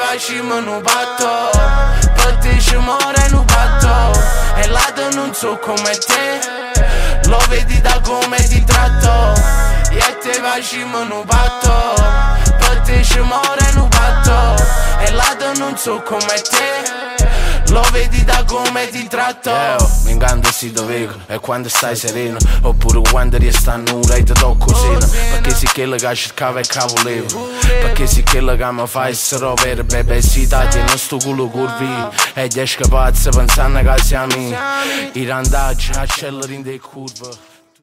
facciamo un patto, per te ci muore un patto. E là non so come te, lo vedi da come ti tratto. E te facciamo un patto, per te ci muore un patto. E là non so come te, lo vedi da come ti tratto. Mi incanto si dovevo, e quando stai sereno, oppure quando riesta nuda e ti tocco seno. Perché si quello che cercava e che volevo, perché si quello che mi fa essere vero. Bebe si dati non sto culo curvi, e gli scapazzi pensando che siamo i randaggi acceleri in dei curve.